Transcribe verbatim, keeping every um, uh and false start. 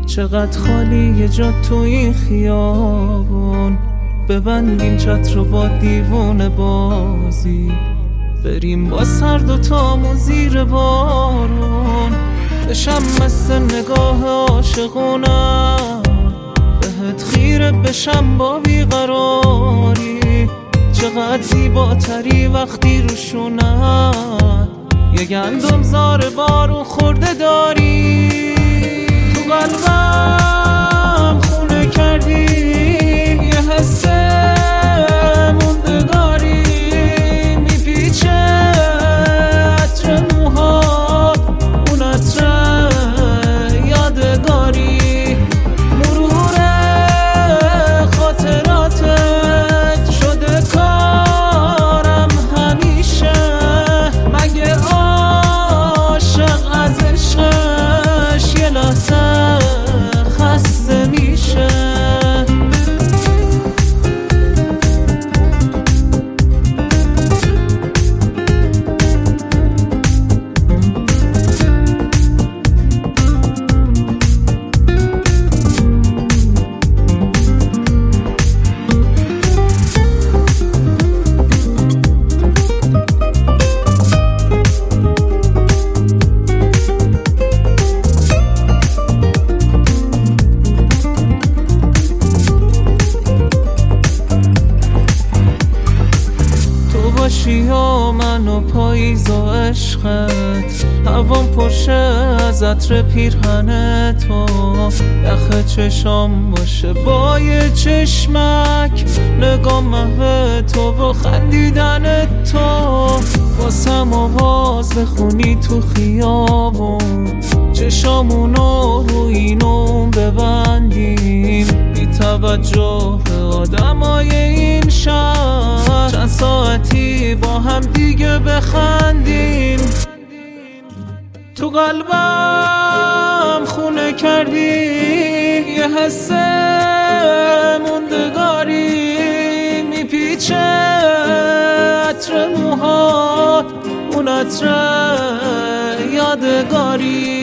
چقدر خالی یه جا تو این خیابون، ببندیم چتر رو با دیوونه بازی، بریم با سر دوتامون زیر بارون، بشم مثل نگاه عاشقونم، بهت خیره بشم با بیقراری، چقدر زیباتری وقتی روشونم یه گندم زار بارون خورده داری. تو قلبم خونه کردی یه حس موندگاری، میپیچه عطر موهات اون عطر یادگاری، مرور خاطراتت شده کارم همیشه، مگه عاشق از عشقش یه لحظه خسته میشه؟ یا من و پاییز و عشقت، هوام پرشه از عطر پیرهن تو، یخ چشام باشه با یه چشمک، نگاه محو تو و خندیدن تو، واسم آواز بخونی تو خیابون، چشامونو رو اینو ببندیم، بی توجه به آدمای این شهر، چند ساعتی با هم دیگه بخندیم. تو قلبم خونه کردی یه حس موندگاری، میپیچه عطر موهات اون عطر یادگاری،